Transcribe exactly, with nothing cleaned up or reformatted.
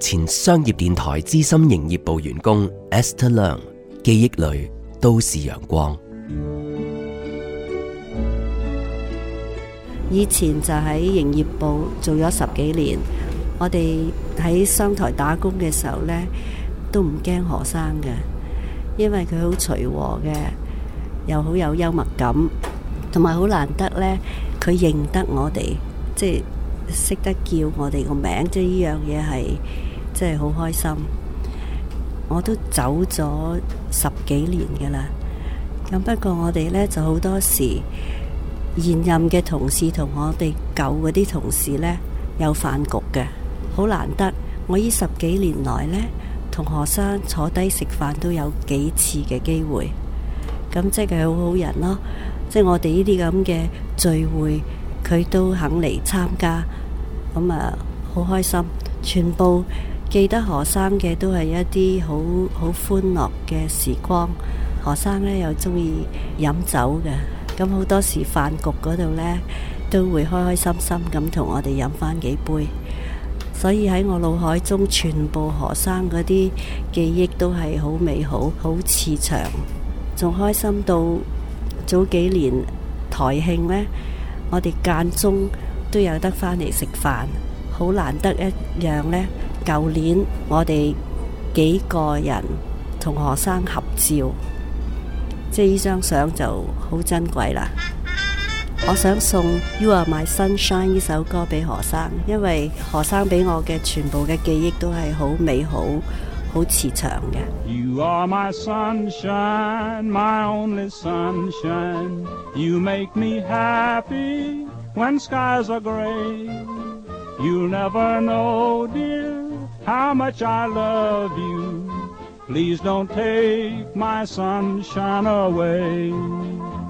前商業電台資深營業部員工 Esther Leung， 記憶裏都是陽光。 以前就喺營業部做咗十幾年，我哋喺商台打工嘅時候呢，都唔驚何生嘅，因為佢好隨和嘅，又好有幽默感，同埋好難得呢，佢認得我哋，即係識得叫我哋個名，即係呢樣嘢係即係好開心。我都走咗十幾年㗎啦，咁不過我哋呢就好多時現任嘅同事同我哋舊嗰啲同事呢有飯局嘅，好難得。我呢十幾年來呢，同何生坐低食飯都有幾次嘅機會，咁即係好好人咯。即係我哋呢啲咁嘅聚會，佢都肯嚟參加，咁啊好開心。全部記得何生嘅都係一啲好好歡樂嘅時光。何生呢又中意飲酒嘅。咁好多時飯局嗰度呢，都會開開心心咁同我哋飲返幾杯，所以喺我腦海中全部何生嗰啲記憶都係好美好、好慈祥，仲開心到早幾年台慶呢，我哋間中都有得返嚟食飯，好難得一樣呢。舊年我哋幾個人同何生合照。即係呢張相就好珍貴啦！我想送《You Are My Sunshine》呢首歌俾何生，因為何生俾我嘅全部嘅記憶都係好美好、好慈祥嘅。You are my sunshine, my only sunshine. You make me happy when skies are gray. You'll never know, dear, how much I love you.Please don't take my sunshine away.